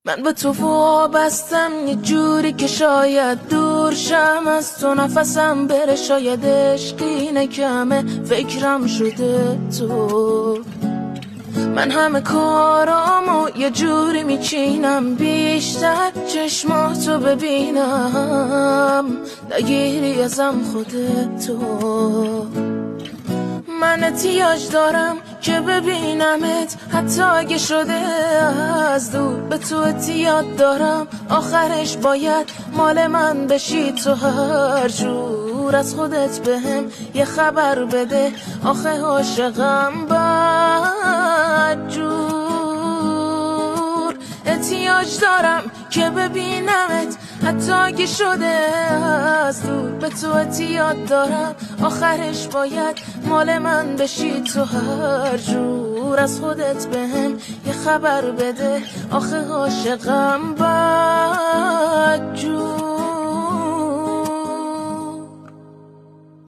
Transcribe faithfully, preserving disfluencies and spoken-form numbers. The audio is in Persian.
من به تو وابستم یه جوری که شاید دور شم از تو، نفسم بره شاید عشقی نکمه فکرم شده تو. من همه کارامو یه جوری میچینم بیشتر چشماتو ببینم، نگیری ازم خودتو. من احتیاج دارم که ببینمت حتی اگه شده از دور، به تو احتیاج دارم آخرش باید مال من بشی تو. هر جور از خودت بهم یه خبر بده، آخه عاشقم بدجور. احتیاج دارم که ببینمت حتی اگه شده از دور، به تو احتیاج دارم آخرش باید مال من بشی تو. هر جور از خودت بهم یه خبر بده، آخه عاشقم بدجور.